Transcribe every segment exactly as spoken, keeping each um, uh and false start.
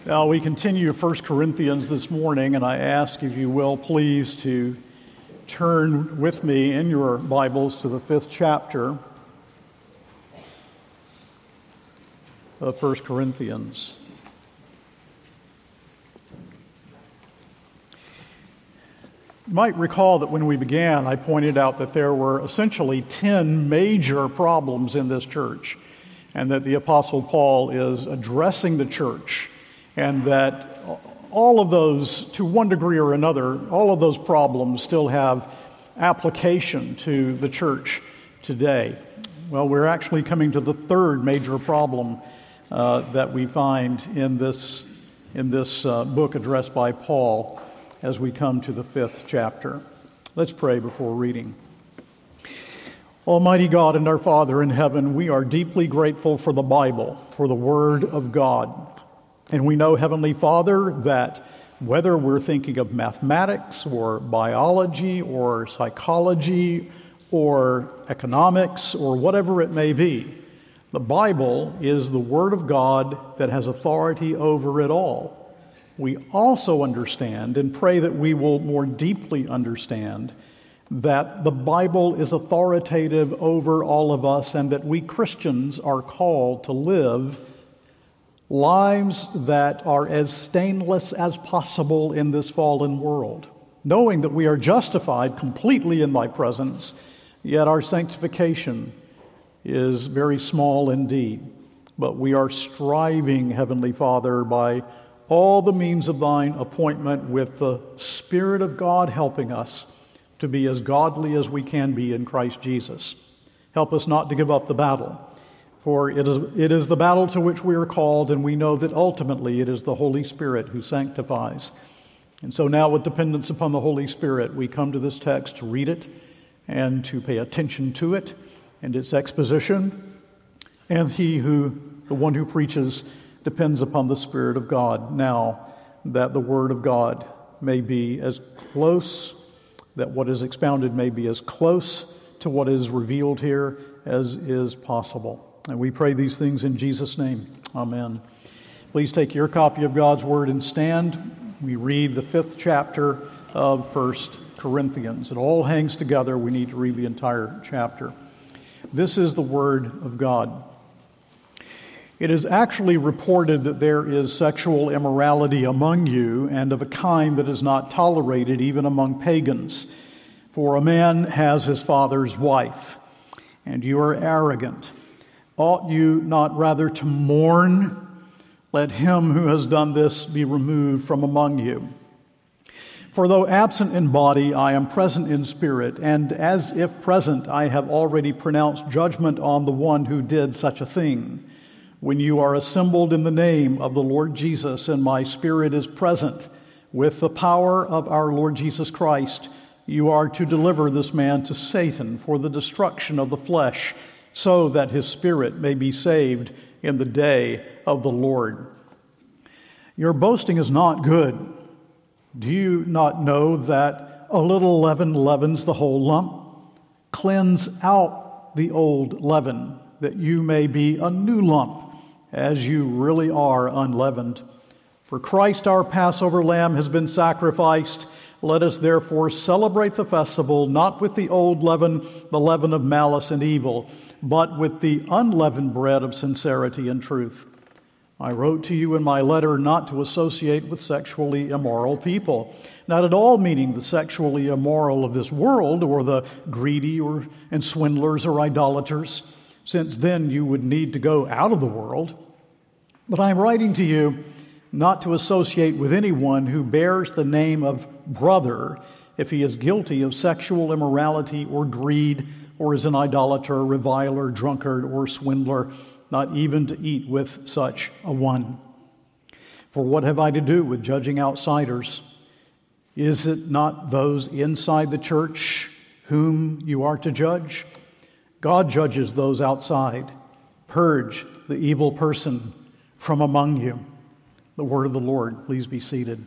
Now, we continue First Corinthians this morning, and I ask, if you will, please to turn with me in your Bibles to the fifth chapter of First Corinthians. You might recall that when we began, I pointed out that there were essentially ten major problems in this church, and that the Apostle Paul is addressing the church, and that all of those, to one degree or another, all of those problems still have application to the church today. Well, we're actually coming to the third major problem uh, that we find in this, in this uh, book addressed by Paul as we come to the fifth chapter. Let's pray before reading. Almighty God and our Father in heaven, we are deeply grateful for the Bible, for the Word of God. And we know, Heavenly Father, that whether we're thinking of mathematics or biology or psychology or economics or whatever it may be, the Bible is the Word of God that has authority over it all. We also understand and pray that we will more deeply understand that the Bible is authoritative over all of us, and that we Christians are called to live lives that are as stainless as possible in this fallen world, knowing that we are justified completely in thy presence, yet our sanctification is very small indeed. But we are striving, Heavenly Father, by all the means of thine appointment, with the Spirit of God helping us to be as godly as we can be in Christ Jesus. Help us not to give up the battle, for it is, it is the battle to which we are called, and we know that ultimately it is the Holy Spirit who sanctifies. And so now, with dependence upon the Holy Spirit, we come to this text to read it and to pay attention to it and its exposition. And he who, the one who preaches, depends upon the Spirit of God, now that the Word of God may be as close, that what is expounded may be as close to what is revealed here as is possible. And we pray these things in Jesus' name. Amen. Please take your copy of God's Word and stand. We read the fifth chapter of First Corinthians. It all hangs together. We need to read the entire chapter. This is the Word of God. It is actually reported that there is sexual immorality among you, and of a kind that is not tolerated even among pagans. For a man has his father's wife, and you are arrogant. Ought you not rather to mourn? Let him who has done this be removed from among you. For though absent in body, I am present in spirit, and as if present, I have already pronounced judgment on the one who did such a thing. When you are assembled in the name of the Lord Jesus, and my spirit is present, with the power of our Lord Jesus Christ, you are to deliver this man to Satan for the destruction of the flesh, so that his spirit may be saved in the day of the Lord. Your boasting is not good. Do you not know that a little leaven leavens the whole lump? Cleanse out the old leaven, that you may be a new lump, as you really are unleavened. For Christ our Passover lamb has been sacrificed. Let us therefore celebrate the festival, not with the old leaven, the leaven of malice and evil, but with the unleavened bread of sincerity and truth. I wrote to you in my letter not to associate with sexually immoral people, not at all meaning the sexually immoral of this world, or the greedy or and swindlers or idolaters, since then you would need to go out of the world. But I am writing to you not to associate with anyone who bears the name of brother if he is guilty of sexual immorality or greed, or is an idolater, reviler, drunkard, or swindler, not even to eat with such a one. For what have I to do with judging outsiders? Is it not those inside the church whom you are to judge? God judges those outside. Purge the evil person from among you. The word of the Lord. Please be seated.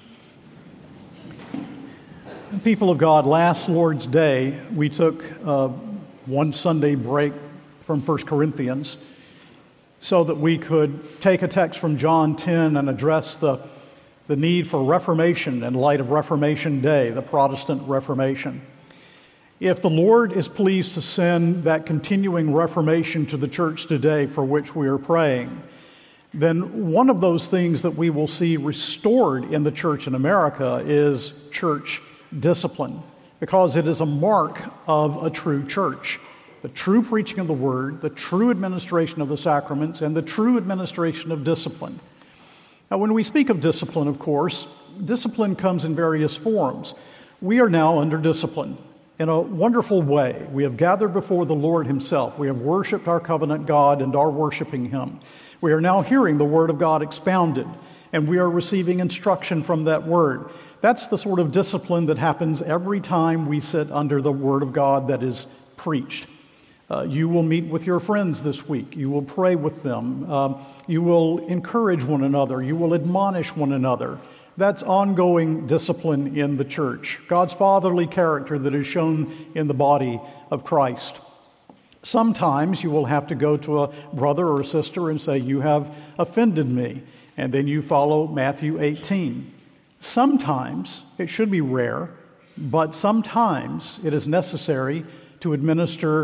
People of God, last Lord's Day, we took uh, one Sunday break from First Corinthians. so that we could take a text from John ten and address the, the need for reformation in light of Reformation Day, the Protestant Reformation. If the Lord is pleased to send that continuing reformation to the church today for which we are praying, then one of those things that we will see restored in the church in America is church discipline, because it is a mark of a true church. The true preaching of the word, the true administration of the sacraments, and the true administration of discipline. Now, when we speak of discipline, of course, discipline comes in various forms. We are now under discipline in a wonderful way. We have gathered before the Lord himself. We have worshiped our covenant God and are worshiping him. We are now hearing the word of God expounded, and we are receiving instruction from that word. That's the sort of discipline that happens every time we sit under the word of God that is preached. Uh, you will meet with your friends this week. You will pray with them. Uh, you will encourage one another. You will admonish one another. That's ongoing discipline in the church. God's fatherly character that is shown in the body of Christ. Sometimes you will have to go to a brother or a sister and say, "You have offended me," and then you follow Matthew eighteen. Sometimes, it should be rare, but sometimes it is necessary to administer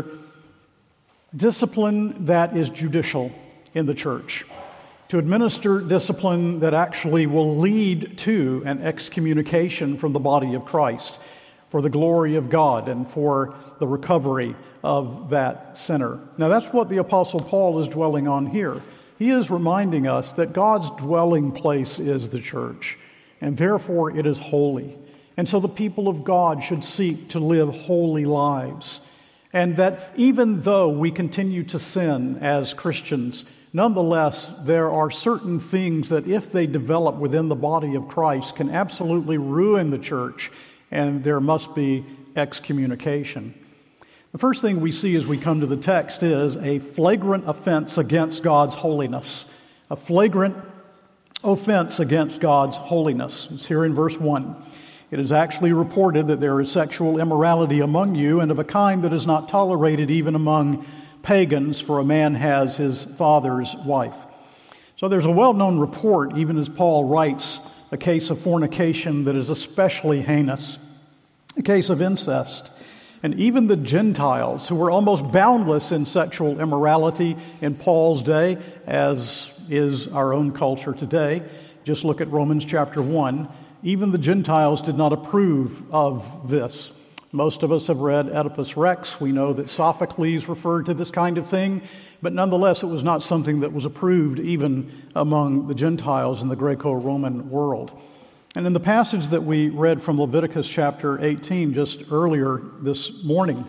discipline that is judicial in the church, to administer discipline that actually will lead to an excommunication from the body of Christ for the glory of God and for the recovery of that sinner. Now, that's what the Apostle Paul is dwelling on here. He is reminding us that God's dwelling place is the church, and therefore it is holy. And so the people of God should seek to live holy lives. And that even though we continue to sin as Christians, nonetheless, there are certain things that if they develop within the body of Christ can absolutely ruin the church, and there must be excommunication. The first thing we see as we come to the text is a flagrant offense against God's holiness. A flagrant offense against God's holiness. It's here in verse one. It is actually reported that there is sexual immorality among you, and of a kind that is not tolerated even among pagans, for a man has his father's wife. So there's a well-known report, even as Paul writes, a case of fornication that is especially heinous, a case of incest. And even the Gentiles, who were almost boundless in sexual immorality in Paul's day, as is our own culture today, just look at Romans chapter one, even the Gentiles did not approve of this. Most of us have read Oedipus Rex. We know that Sophocles referred to this kind of thing, but nonetheless it was not something that was approved even among the Gentiles in the Greco-Roman world. And in the passage that we read from Leviticus chapter eighteen just earlier this morning,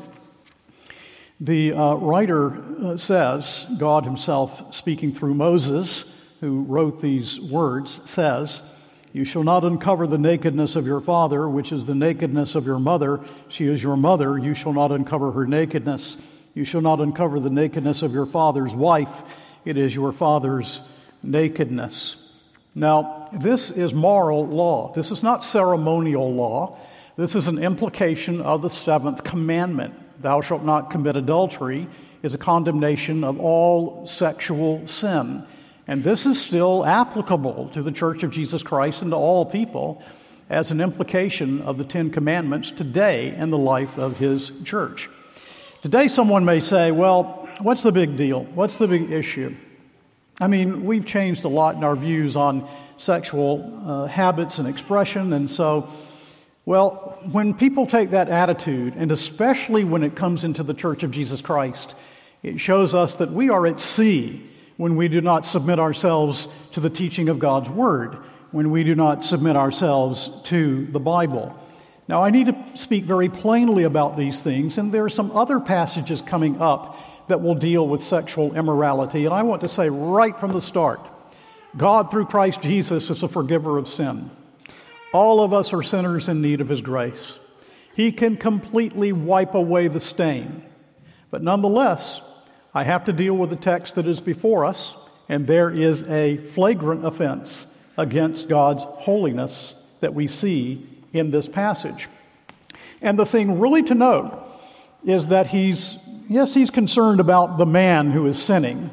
the uh, writer uh, says, God himself speaking through Moses, who wrote these words, says, "You shall not uncover the nakedness of your father, which is the nakedness of your mother. She is your mother. You shall not uncover her nakedness. You shall not uncover the nakedness of your father's wife. It is your father's nakedness." Now, this is moral law. This is not ceremonial law. This is an implication of the seventh commandment. Thou shalt not commit adultery is a condemnation of all sexual sin. And this is still applicable to the Church of Jesus Christ and to all people as an implication of the Ten Commandments today in the life of his church. Today someone may say, well, what's the big deal? What's the big issue? I mean, we've changed a lot in our views on sexual uh, habits and expression, and so, well, when people take that attitude, and especially when it comes into the Church of Jesus Christ, it shows us that we are at sea when we do not submit ourselves to the teaching of God's Word, when we do not submit ourselves to the Bible. Now, I need to speak very plainly about these things, and there are some other passages coming up that will deal with sexual immorality, and I want to say right from the start, God, through Christ Jesus, is a forgiver of sin. All of us are sinners in need of His grace. He can completely wipe away the stain. But nonetheless, I have to deal with the text that is before us, and there is a flagrant offense against God's holiness that we see in this passage. And the thing really to note is that he's, yes, he's concerned about the man who is sinning.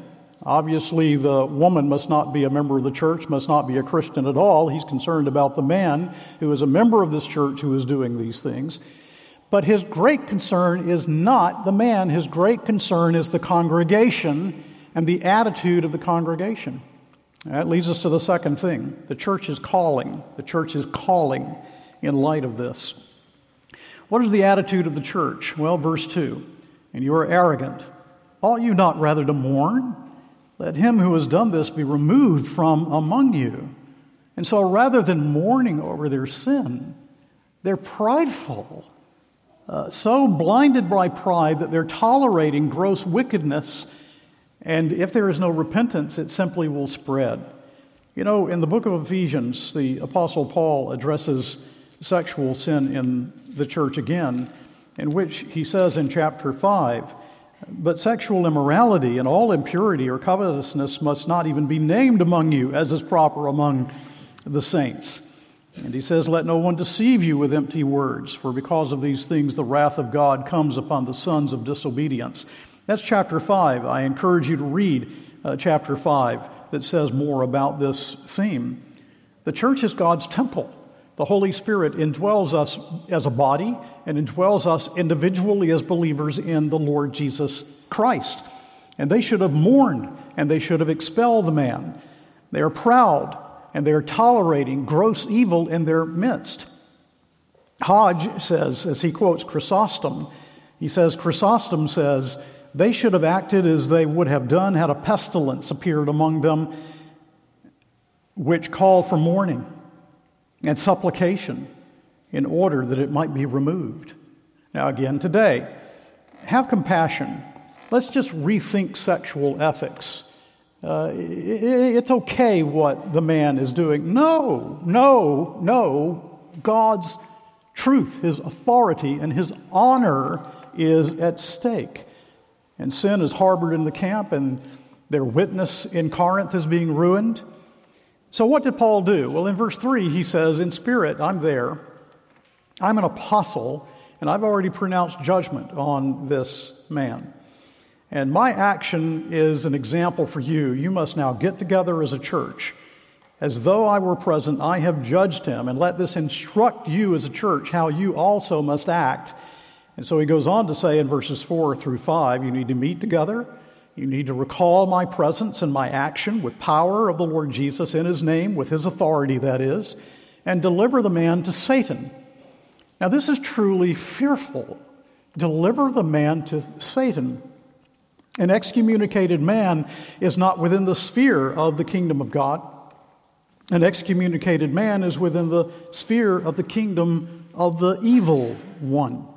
Obviously, the woman must not be a member of the church, must not be a Christian at all. He's concerned about the man who is a member of this church who is doing these things. But his great concern is not the man. His great concern is the congregation and the attitude of the congregation. That leads us to the second thing. The church is calling. The church is calling in light of this. What is the attitude of the church? Well, verse two, and you are arrogant. Ought you not rather to mourn? Let him who has done this be removed from among you. And so rather than mourning over their sin, they're prideful, uh, so blinded by pride that they're tolerating gross wickedness. And if there is no repentance, it simply will spread. You know, in the book of Ephesians, the Apostle Paul addresses sexual sin in the church again, in which he says in chapter five, but sexual immorality and all impurity or covetousness must not even be named among you, as is proper among the saints. And he says, let no one deceive you with empty words, for because of these things the wrath of God comes upon the sons of disobedience. That's chapter five. I encourage you to read uh, chapter five that says more about this theme. The church is God's temple. The Holy Spirit indwells us as a body and indwells us individually as believers in the Lord Jesus Christ. And they should have mourned and they should have expelled the man. They are proud and they are tolerating gross evil in their midst. Hodge says, as he quotes Chrysostom, he says, Chrysostom says, they should have acted as they would have done had a pestilence appeared among them, which called for mourning and supplication in order that it might be removed. Now again, today, have compassion. Let's just rethink sexual ethics. Uh, it, it's okay what the man is doing. No, no, no. God's truth, His authority, and His honor is at stake. And sin is harbored in the camp, and their witness in Corinth is being ruined. So what did Paul do? Well, in verse three, he says, in spirit, I'm there. I'm an apostle, and I've already pronounced judgment on this man. And my action is an example for you. You must now get together as a church. As though I were present, I have judged him, and let this instruct you as a church how you also must act. And so he goes on to say in verses four through five, you need to meet together. You need to recall my presence and my action with power of the Lord Jesus in His name, with His authority, that is, and deliver the man to Satan. Now, this is truly fearful. Deliver the man to Satan. An excommunicated man is not within the sphere of the kingdom of God. An excommunicated man is within the sphere of the kingdom of the evil one.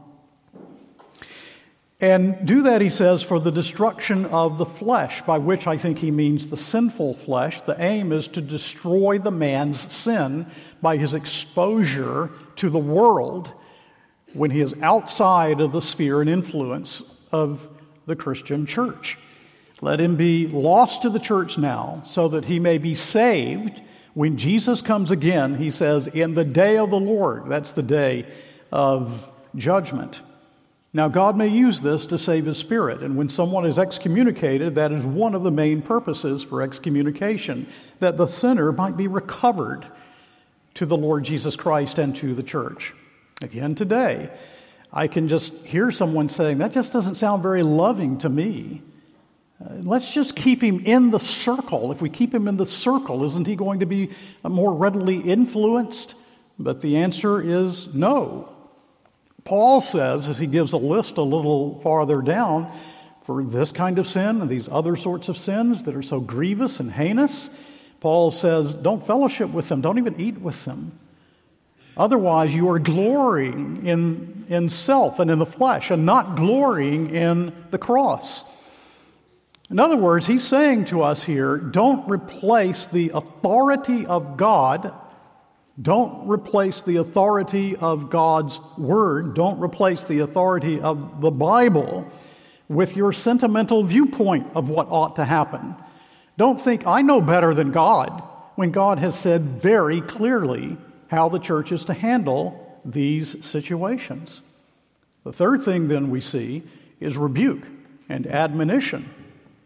And do that, he says, for the destruction of the flesh, by which I think he means the sinful flesh. The aim is to destroy the man's sin by his exposure to the world when he is outside of the sphere and influence of the Christian church. Let him be lost to the church now so that he may be saved when Jesus comes again, he says, in the day of the Lord. That's the day of judgment. Now, God may use this to save His spirit, and when someone is excommunicated, that is one of the main purposes for excommunication, that the sinner might be recovered to the Lord Jesus Christ and to the church. Again, today, I can just hear someone saying, that just doesn't sound very loving to me. Uh, let's just keep him in the circle. If we keep him in the circle, isn't he going to be more readily influenced? But the answer is no. Paul says, as he gives a list a little farther down, for this kind of sin and these other sorts of sins that are so grievous and heinous, Paul says, don't fellowship with them, don't even eat with them. Otherwise, you are glorying in, in self and in the flesh and not glorying in the cross. In other words, he's saying to us here, don't replace the authority of God. Don't replace the authority of God's Word. Don't replace the authority of the Bible with your sentimental viewpoint of what ought to happen. Don't think, I know better than God, when God has said very clearly how the church is to handle these situations. The third thing then we see is rebuke and admonition.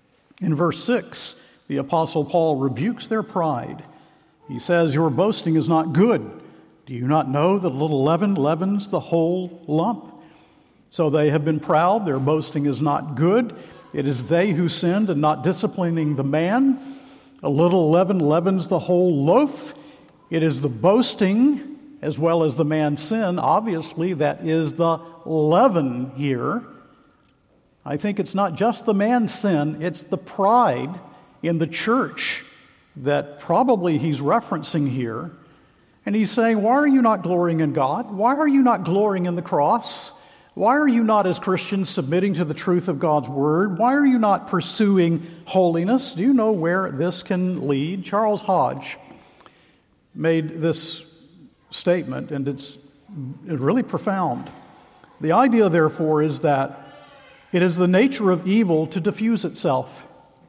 In verse six, the Apostle Paul rebukes their pride. He says, "Your boasting is not good. Do you not know that a little leaven leavens the whole lump?" So they have been proud. Their boasting is not good. It is they who sinned and not disciplining the man. A little leaven leavens the whole loaf. It is the boasting as well as the man's sin, obviously, that is the leaven here. I think it's not just the man's sin, it's the pride in the church that probably he's referencing here. And he's saying, why are you not glorying in God? Why are you not glorying in the cross? Why are you not, as Christians, submitting to the truth of God's word? Why are you not pursuing holiness? Do you know where this can lead? Charles Hodge made this statement, and it's really profound. The idea, therefore, is that it is the nature of evil to diffuse itself.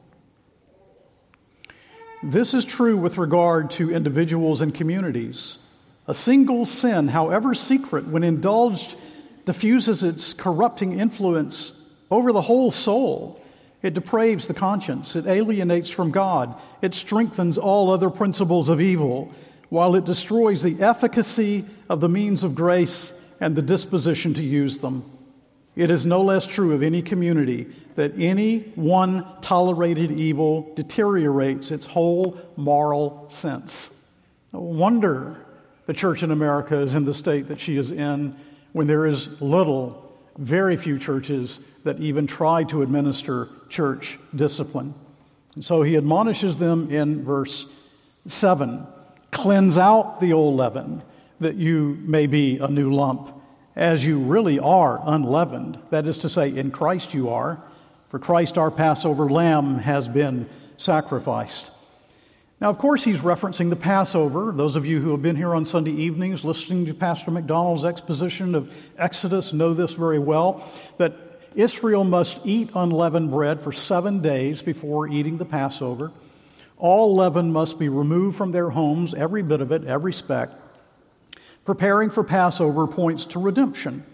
This is true with regard to individuals and communities. A single sin, however secret, when indulged, diffuses its corrupting influence over the whole soul. It depraves the conscience. It alienates from God. It strengthens all other principles of evil, while it destroys the efficacy of the means of grace and the disposition to use them. It is no less true of any community that any one tolerated evil deteriorates its whole moral sense. No wonder the church in America is in the state that she is in, when there is little, very few churches that even try to administer church discipline. And so he admonishes them in verse seven. Cleanse out the old leaven, that you may be a new lump, as you really are unleavened. That is to say, in Christ you are. For Christ, our Passover lamb, has been sacrificed. Now, of course, he's referencing the Passover. Those of you who have been here on Sunday evenings listening to Pastor McDonald's exposition of Exodus know this very well, that Israel must eat unleavened bread for seven days before eating the Passover. All leaven must be removed from their homes, every bit of it, every speck. Preparing for Passover points to redemption.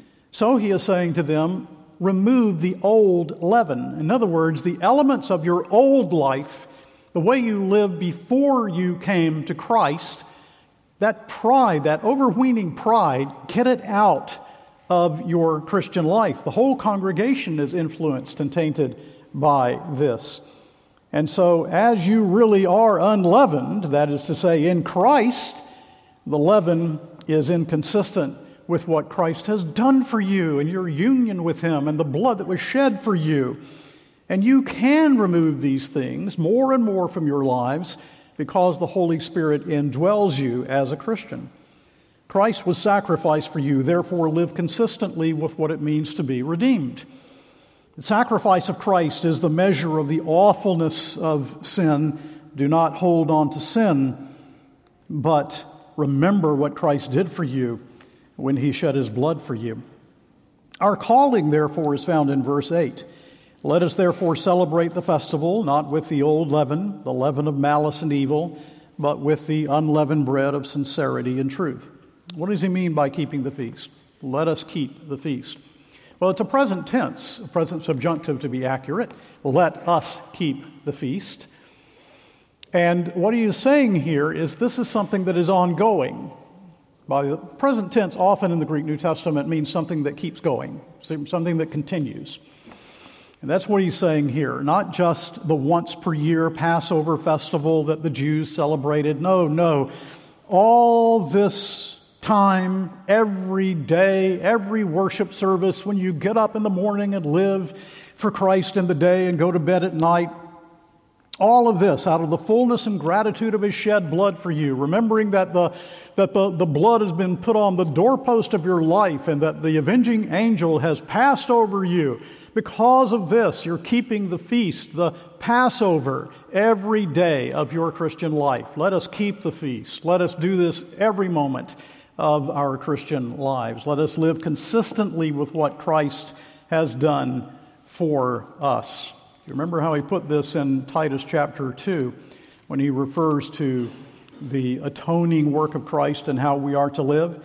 So he is saying to them, remove the old leaven. In other words, the elements of your old life, the way you lived before you came to Christ, that pride, that overweening pride, get it out of your Christian life. The whole congregation is influenced and tainted by this. And so as you really are unleavened, that is to say, in Christ, the leaven is inconsistent with what Christ has done for you and your union with him and the blood that was shed for you. And you can remove these things more and more from your lives because the Holy Spirit indwells you as a Christian. Christ was sacrificed for you, therefore live consistently with what it means to be redeemed. The sacrifice of Christ is the measure of the awfulness of sin. Do not hold on to sin, but remember what Christ did for you when he shed his blood for you. Our calling, therefore, is found in verse eight. Let us therefore celebrate the festival, not with the old leaven, the leaven of malice and evil, but with the unleavened bread of sincerity and truth. What does he mean by keeping the feast? Let us keep the feast. Well, it's a present tense, a present subjunctive to be accurate. Let us keep the feast. And what he is saying here is this is something that is ongoing. By the present tense, often in the Greek New Testament, means something that keeps going, something that continues. And that's what he's saying here. Not just the once per year Passover festival that the Jews celebrated. No, no. All this time, every day, every worship service, when you get up in the morning and live for Christ in the day and go to bed at night, all of this out of the fullness and gratitude of his shed blood for you, remembering that the that the, the blood has been put on the doorpost of your life and that the avenging angel has passed over you. Because of this, you're keeping the feast, the Passover, every day of your Christian life. Let us keep the feast. Let us do this every moment of our Christian lives. Let us live consistently with what Christ has done for us. You remember how he put this in Titus chapter two when he refers to the atoning work of Christ and how we are to live?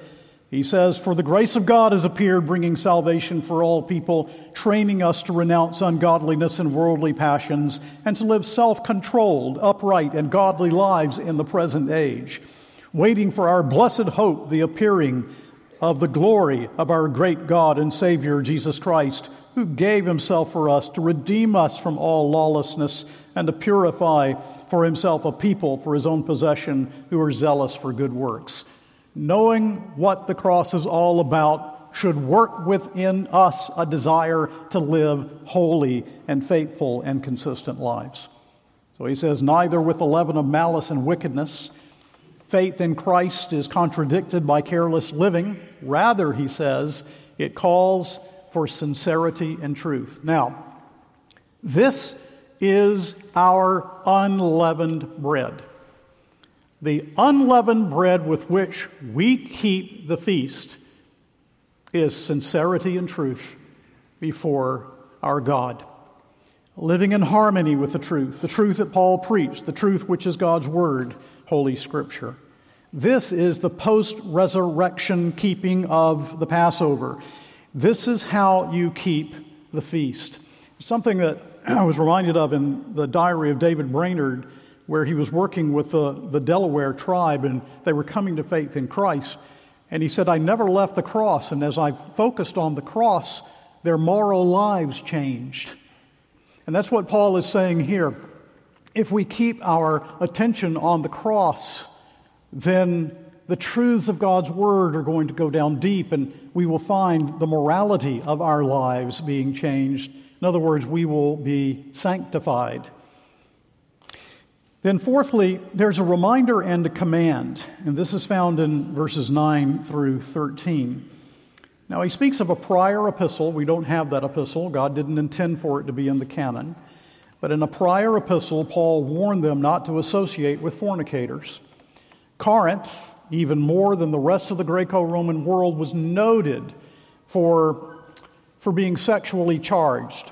He says, "For the grace of God has appeared, bringing salvation for all people, training us to renounce ungodliness and worldly passions, and to live self-controlled, upright, and godly lives in the present age, waiting for our blessed hope, the appearing of the glory of our great God and Savior, Jesus Christ, who gave himself for us to redeem us from all lawlessness and to purify for himself a people for his own possession who are zealous for good works." Knowing what the cross is all about should work within us a desire to live holy and faithful and consistent lives. So he says, neither with the leaven of malice and wickedness. Faith in Christ is contradicted by careless living. Rather, he says, it calls for sincerity and truth. Now, this is our unleavened bread. The unleavened bread with which we keep the feast is sincerity and truth before our God. Living in harmony with the truth, the truth that Paul preached, the truth which is God's Word, Holy Scripture. This is the post-resurrection keeping of the Passover. This is how you keep the feast. Something that I was reminded of in the diary of David Brainerd, where he was working with the, the Delaware tribe, and they were coming to faith in Christ. And he said, I never left the cross, and as I focused on the cross, their moral lives changed. And that's what Paul is saying here. If we keep our attention on the cross, then the truths of God's Word are going to go down deep, and we will find the morality of our lives being changed. In other words, we will be sanctified. Then fourthly, there's a reminder and a command, and this is found in verses nine through thirteen. Now, he speaks of a prior epistle. We don't have that epistle. God didn't intend for it to be in the canon. But in a prior epistle, Paul warned them not to associate with fornicators. Corinth, even more than the rest of the Greco-Roman world, was noted for, for being sexually charged.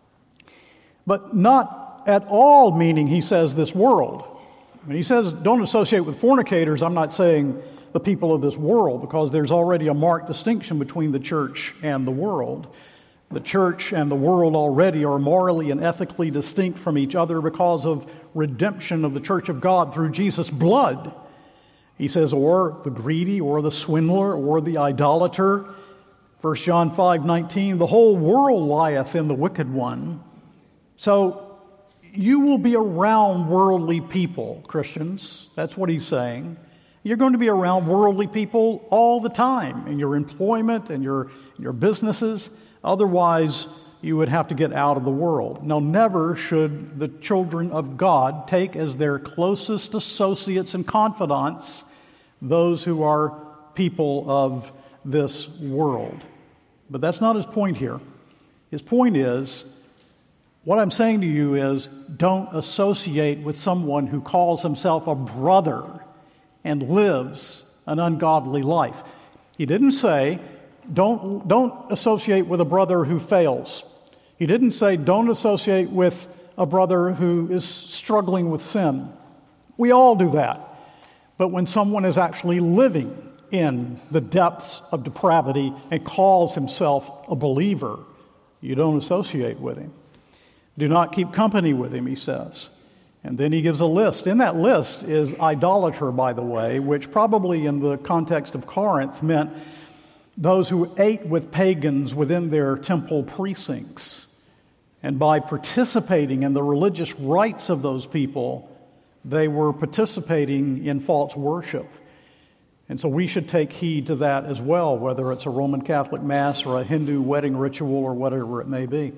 But not at all meaning, he says, this world. When he says don't associate with fornicators, I'm not saying the people of this world, because there's already a marked distinction between the church and the world. The church and the world already are morally and ethically distinct from each other because of redemption of the church of God through Jesus' blood. He says, or the greedy, or the swindler, or the idolater. First John five nineteen, the whole world lieth in the wicked one. So you will be around worldly people, Christians. That's what he's saying. You're going to be around worldly people all the time in your employment and your, your businesses. Otherwise, you would have to get out of the world. Now, never should the children of God take as their closest associates and confidants those who are people of this world. But that's not his point here. His point is, what I'm saying to you is, don't associate with someone who calls himself a brother and lives an ungodly life. He didn't say, don't, don't associate with a brother who fails. He didn't say, don't associate with a brother who is struggling with sin. We all do that. But when someone is actually living in the depths of depravity and calls himself a believer, you don't associate with him. Do not keep company with him, he says. And then he gives a list. In that list is idolater, by the way, which probably in the context of Corinth meant those who ate with pagans within their temple precincts. And by participating in the religious rites of those people, they were participating in false worship. And so we should take heed to that as well, whether it's a Roman Catholic Mass or a Hindu wedding ritual or whatever it may be.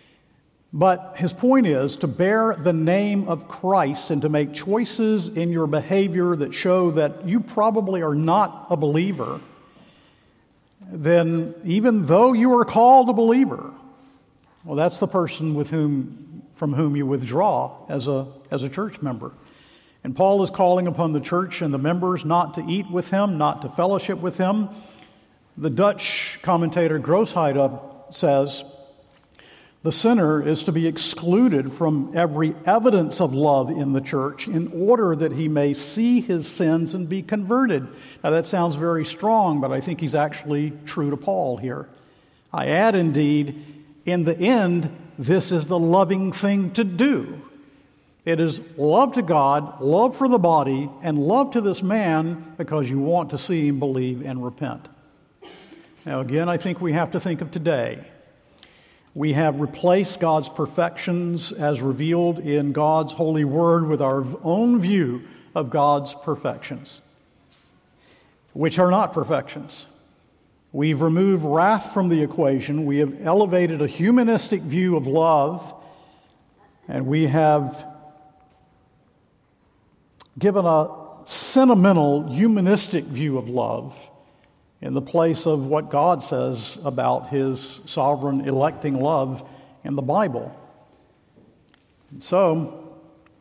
But his point is to bear the name of Christ and to make choices in your behavior that show that you probably are not a believer. Then even though you are called a believer, well, that's the person with whom, from whom you withdraw as a, as a church member. And Paul is calling upon the church and the members not to eat with him, not to fellowship with him. The Dutch commentator Groothuizen says, The sinner is to be excluded from every evidence of love in the church in order that he may see his sins and be converted. Now that sounds very strong, but I think he's actually true to Paul here. I add, indeed, in the end, this is the loving thing to do. It is love to God, love for the body, and love to this man because you want to see him believe and repent. Now again, I think we have to think of today. We have replaced God's perfections as revealed in God's holy word with our own view of God's perfections, which are not perfections. We've removed wrath from the equation. We have elevated a humanistic view of love, and we have given a sentimental humanistic view of love in the place of what God says about his sovereign electing love in the Bible. And so,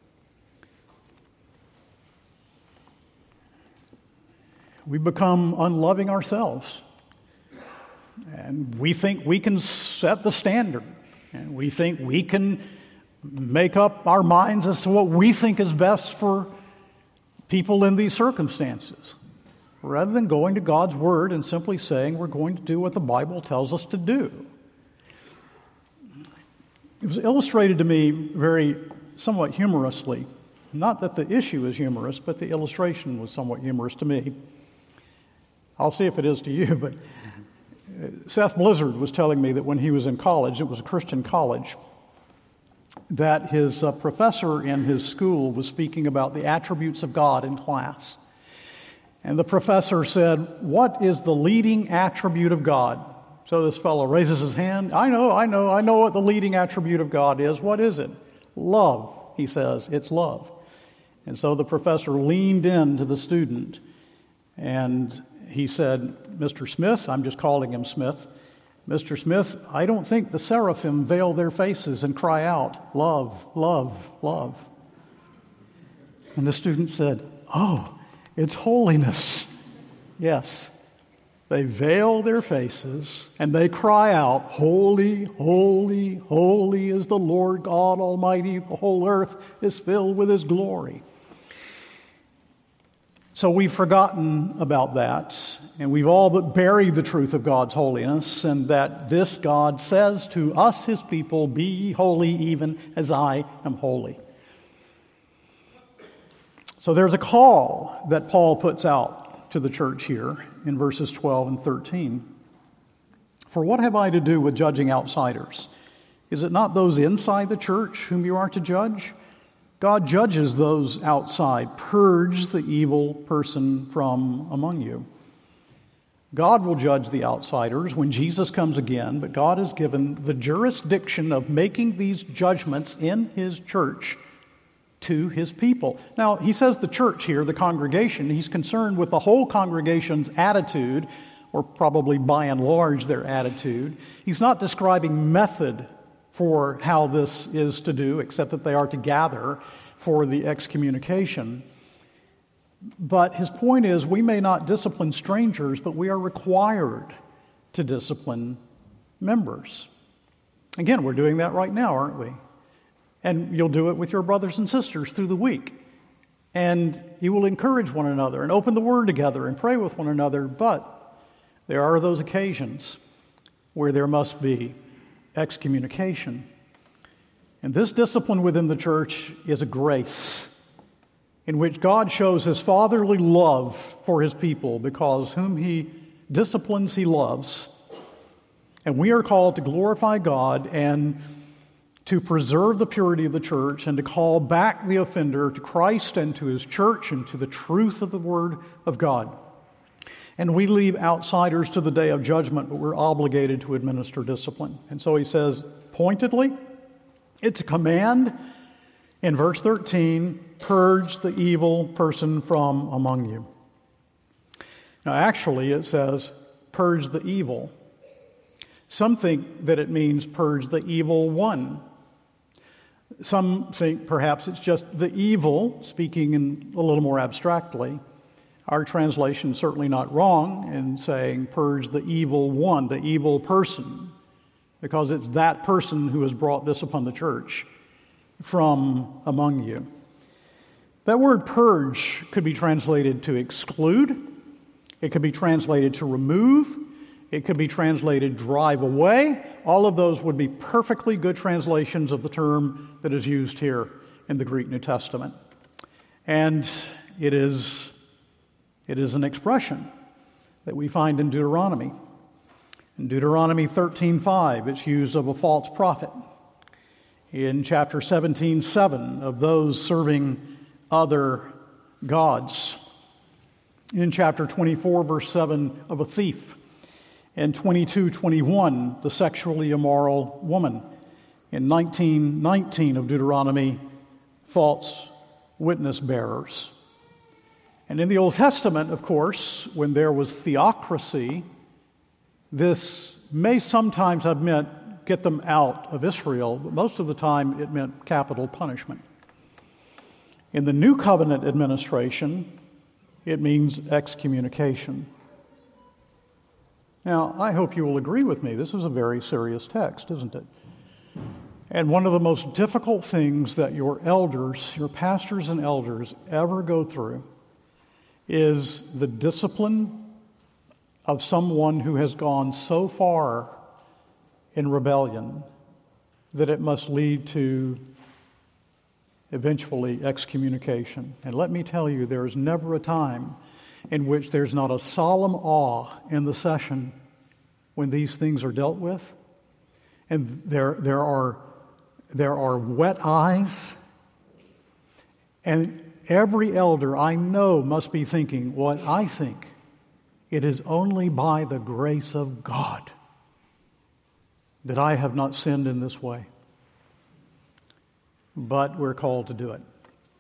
we become unloving ourselves. And we think we can set the standard. And we think we can make up our minds as to what we think is best for people in these circumstances, rather than going to God's Word and simply saying we're going to do what the Bible tells us to do. It was illustrated to me very somewhat humorously. Not that the issue is humorous, but the illustration was somewhat humorous to me. I'll see if it is to you, but Seth Blizzard was telling me that when he was in college, it was a Christian college, that his uh, professor in his school was speaking about the attributes of God in class. And the professor said, "What is the leading attribute of God?" So this fellow raises his hand. I know, I know, I know what the leading attribute of God is. What is it? Love, he says. It's love. And so the professor leaned in to the student and he said, "Mister Smith," I'm just calling him Smith, "Mister Smith, I don't think the seraphim veil their faces and cry out, 'Love, love, love.'" And the student said, "Oh, it's holiness." Yes, they veil their faces and they cry out, "Holy, holy, holy is the Lord God Almighty. The whole earth is filled with His glory." So we've forgotten about that, and we've all but buried the truth of God's holiness, and that this God says to us, His people, "Be ye holy even as I am holy." So there's a call that Paul puts out to the church here in verses twelve and thirteen. "For what have I to do with judging outsiders? Is it not those inside the church whom you are to judge? God judges those outside. Purge the evil person from among you." God will judge the outsiders when Jesus comes again, but God has given the jurisdiction of making these judgments in His church to His people. Now, he says the church here, the congregation. He's concerned with the whole congregation's attitude, or probably by and large their attitude. He's not describing method for how this is to do, except that they are to gather for the excommunication. But his point is, we may not discipline strangers, but we are required to discipline members. Again, we're doing that right now, aren't we? And you'll do it with your brothers and sisters through the week. And you will encourage one another and open the Word together and pray with one another. But there are those occasions where there must be excommunication. And this discipline within the church is a grace in which God shows His fatherly love for His people, because whom He disciplines, He loves. And we are called to glorify God and to preserve the purity of the church and to call back the offender to Christ and to His church and to the truth of the Word of God. And we leave outsiders to the day of judgment, but we're obligated to administer discipline. And so he says, pointedly, it's a command in verse thirteen, "Purge the evil person from among you." Now, actually, it says, "Purge the evil." Some think that it means purge the evil one. Some think perhaps it's just the evil, speaking in a little more abstractly. Our translation is certainly not wrong in saying purge the evil one, the evil person. because it's that person who has brought this upon the church from among you. That word purge could be translated to exclude. It could be translated to remove. It could be translated drive away. All of those would be perfectly good translations of the term that is used here in the Greek New Testament. And it is, it is an expression that we find in Deuteronomy. In Deuteronomy thirteen five, it's used of a false prophet. In chapter seventeen seven, of those serving other gods. In chapter twenty-four, verse seven, of a thief. In twenty-two twenty-one, the sexually immoral woman. In nineteen nineteen of Deuteronomy, false witness bearers. And in the Old Testament, of course, when there was theocracy, this may sometimes have meant get them out of Israel, but most of the time it meant capital punishment. In the New Covenant administration, it means excommunication. Now, I hope you will agree with me. This is a very serious text, isn't it? And one of the most difficult things that your elders, your pastors and elders, ever go through is the discipline of someone who has gone so far in rebellion that it must lead to eventually excommunication. And let me tell you, there is never a time in which there's not a solemn awe in the session when these things are dealt with. And there, there are, there are wet eyes. And every elder I know must be thinking what I think. It is only by the grace of God that I have not sinned in this way. But we're called to do it.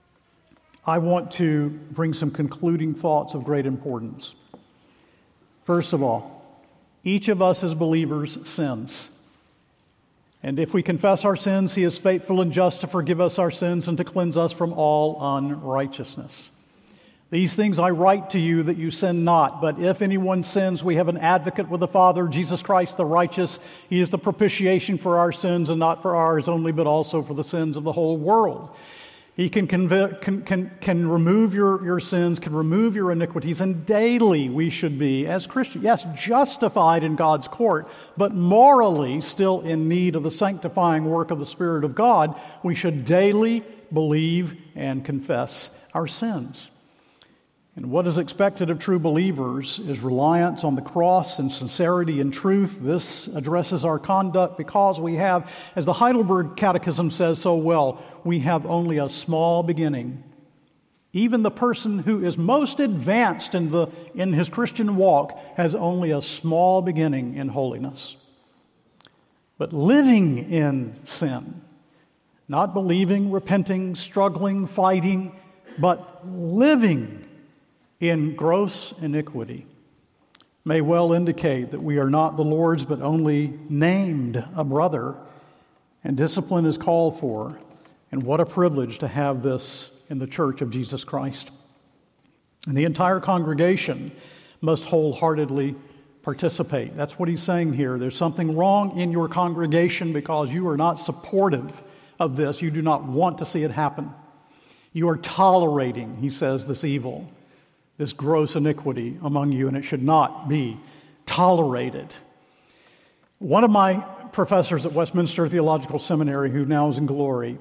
I want to bring some concluding thoughts of great importance. First of all, each of us as believers sins. And if we confess our sins, He is faithful and just to forgive us our sins and to cleanse us from all unrighteousness. These things I write to you that you sin not. But if anyone sins, we have an advocate with the Father, Jesus Christ the righteous. He is the propitiation for our sins, and not for ours only, but also for the sins of the whole world. He can, convict, can, can, can remove your, your sins, can remove your iniquities, and daily we should be, as Christians, yes, justified in God's court, but morally still in need of the sanctifying work of the Spirit of God. We should daily believe and confess our sins. And what is expected of true believers is reliance on the cross and sincerity and truth. This addresses our conduct because we have, as the Heidelberg Catechism says so well, we have only a small beginning. Even the person who is most advanced in, the, in his Christian walk has only a small beginning in holiness. But living in sin, not believing, repenting, struggling, fighting, but living in gross iniquity may well indicate that we are not the Lord's, but only named a brother, and discipline is called for. And what a privilege to have this in the Church of Jesus Christ. And the entire congregation must wholeheartedly participate. That's what he's saying here. There's something wrong in your congregation because you are not supportive of this. You do not want to see it happen. You are tolerating, he says, this evil, this gross iniquity among you, and it should not be tolerated. One of my professors at Westminster Theological Seminary, who now is in glory,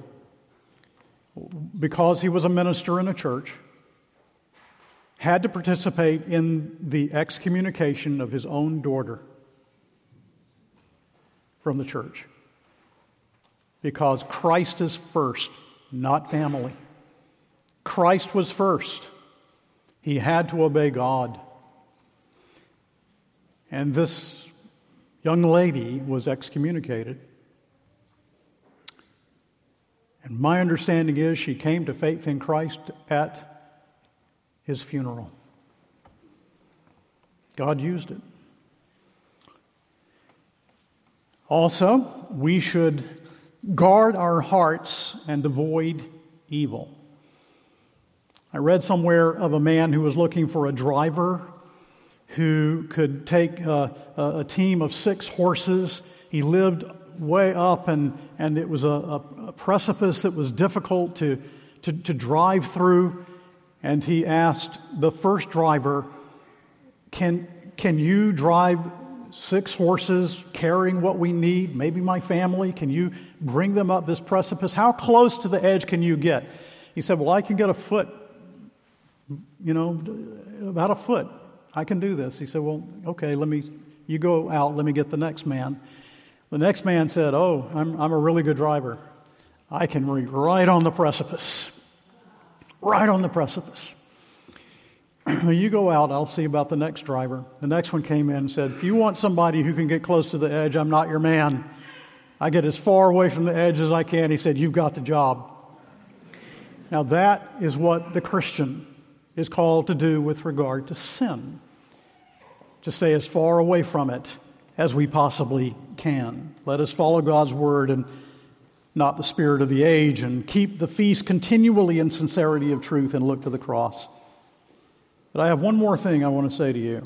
because he was a minister in a church, had to participate in the excommunication of his own daughter from the church. Because Christ is first, not family. Christ was first. He had to obey God. And this young lady was excommunicated. And my understanding is she came to faith in Christ at his funeral. God used it. Also, we should guard our hearts and avoid evil. I read somewhere of a man who was looking for a driver who could take uh, a, a team of six horses. He lived way up, and, and it was a, a, a precipice that was difficult to, to, to drive through. And he asked the first driver, can, can you drive six horses carrying what we need, maybe my family? Can you bring them up this precipice? How close to the edge can you get? He said, well, I can get a foot, you know, about a foot. I can do this. He said, well, okay, let me, you go out, let me get the next man. The next man said, oh, I'm, I'm a really good driver. I can be right on the precipice. Right on the precipice. You go out, I'll see about the next driver. The next one came in and said, if you want somebody who can get close to the edge, I'm not your man. I get as far away from the edge as I can. He said, you've got the job. Now that is what the Christian is called to do with regard to sin. To stay as far away from it as we possibly can. Let us follow God's word and not the spirit of the age, and keep the feast continually in sincerity of truth and look to the cross. But I have one more thing I want to say to you.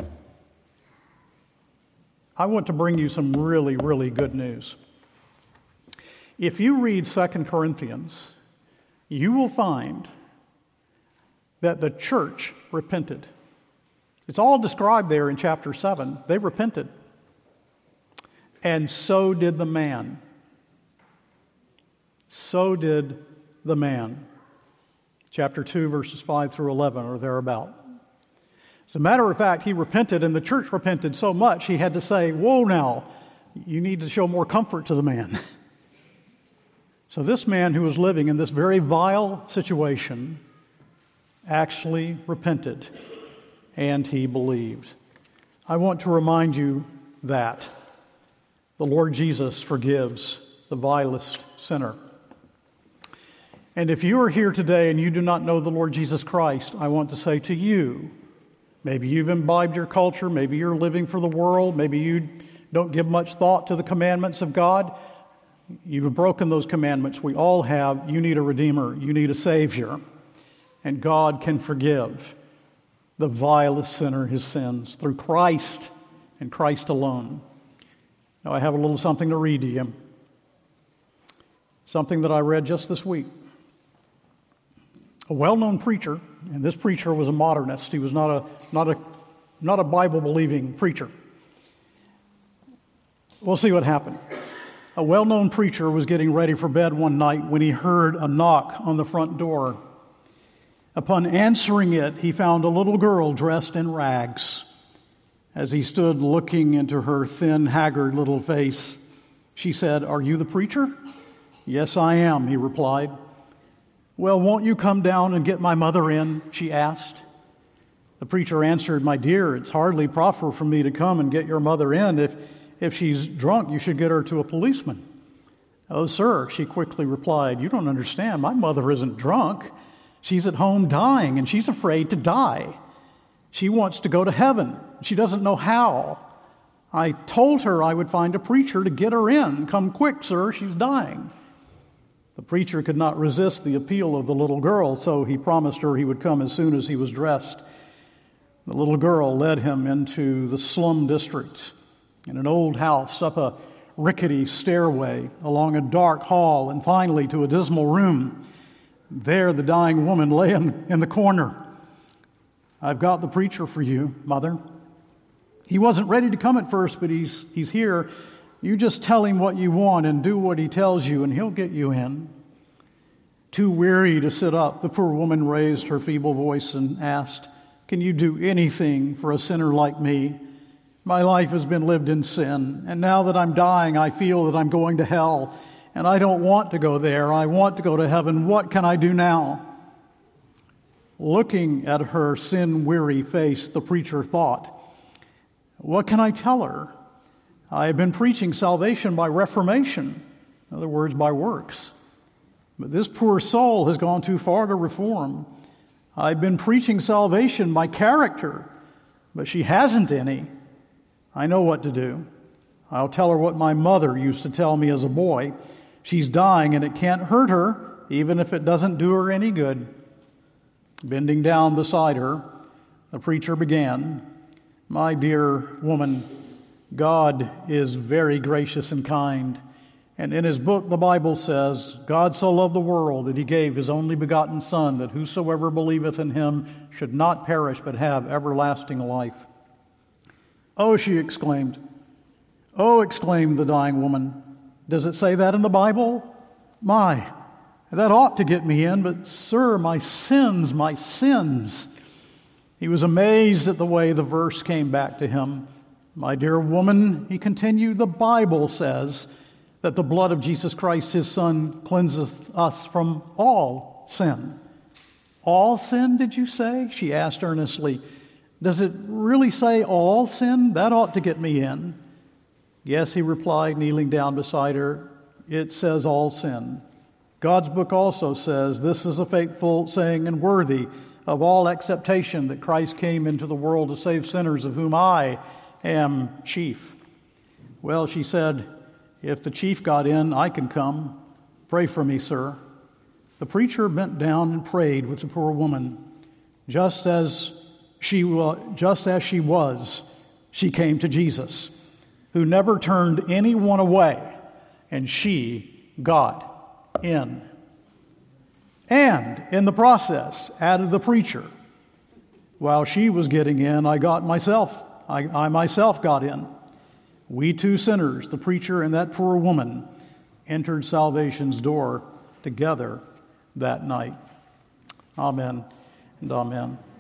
I want to bring you some really, really good news. If you read Second Corinthians, you will find that the church repented. It's all described there in chapter seven. They repented. And so did the man. So did the man. Chapter two, verses five through eleven, or thereabout. As a matter of fact, he repented, and the church repented so much, he had to say, whoa now, you need to show more comfort to the man. So this man who was living in this very vile situation actually repented, and he believed. I want to remind you that the Lord Jesus forgives the vilest sinner. And if you are here today and you do not know the Lord Jesus Christ, I want to say to you, maybe you've imbibed your culture, maybe you're living for the world, maybe you don't give much thought to the commandments of God. You've broken those commandments. We all have. You need a Redeemer. You need a Savior. And God can forgive the vilest sinner his sins through Christ and Christ alone. Now, I have a little something to read to you. Something that I read just this week. A well-known preacher, and this preacher was a modernist. He was not a not a not a Bible-believing preacher. We'll see what happened. A well-known preacher was getting ready for bed one night when he heard a knock on the front door. Upon answering it, he found a little girl dressed in rags. As he stood looking into her thin, haggard little face, she said, "Are you the preacher?" "Yes, I am," he replied. "Well, won't you come down and get my mother in?" she asked. The preacher answered, "My dear, it's hardly proper for me to come and get your mother in. If, if she's drunk, you should get her to a policeman." "Oh, sir," she quickly replied, "you don't understand. My mother isn't drunk. She's at home dying, and she's afraid to die. She wants to go to heaven. She doesn't know how. I told her I would find a preacher to get her in. Come quick, sir, she's dying." The preacher could not resist the appeal of the little girl, so he promised her he would come as soon as he was dressed. The little girl led him into the slum district, in an old house, up a rickety stairway, along a dark hall, and finally to a dismal room. There the dying woman lay in, in the corner. "I've got the preacher for you, Mother. He wasn't ready to come at first, but he's he's here. You just tell him what you want and do what he tells you, and he'll get you in." Too weary to sit up, the poor woman raised her feeble voice and asked, "Can you do anything for a sinner like me? My life has been lived in sin, and now that I'm dying, I feel that I'm going to hell, and I don't want to go there. I want to go to heaven. What can I do now?" Looking at her sin-weary face, the preacher thought, "What can I tell her? I have been preaching salvation by reformation," in other words, by works. "But this poor soul has gone too far to reform. I've been preaching salvation by character, but she hasn't any. I know what to do. I'll tell her what my mother used to tell me as a boy. She's dying and it can't hurt her, even if it doesn't do her any good." Bending down beside her, the preacher began, My dear woman, God is very gracious and kind. And in his book, the Bible says, God so loved the world that he gave his only begotten Son, that whosoever believeth in him should not perish but have everlasting life. Oh, she exclaimed. Oh, exclaimed the dying woman. Does it say that in the Bible? My, that ought to get me in, but sir, my sins, my sins. He was amazed at the way the verse came back to him. My dear woman, he continued, the Bible says that the blood of Jesus Christ, his Son, cleanseth us from all sin. All sin, did you say? She asked earnestly. Does it really say all sin? That ought to get me in. Yes, he replied, kneeling down beside her. It says all sin. God's book also says, this is a faithful saying and worthy of all acceptation, that Christ came into the world to save sinners, of whom I am chief. Well, she said, if the chief got in, I can come. Pray for me, sir. The preacher bent down and prayed with the poor woman. Just as she was, just as she was, she came to Jesus, who never turned anyone away, and she got in. And in the process, added the preacher, while she was getting in, I got myself, I, I myself got in. We two sinners, the preacher and that poor woman, entered salvation's door together that night. Amen and amen.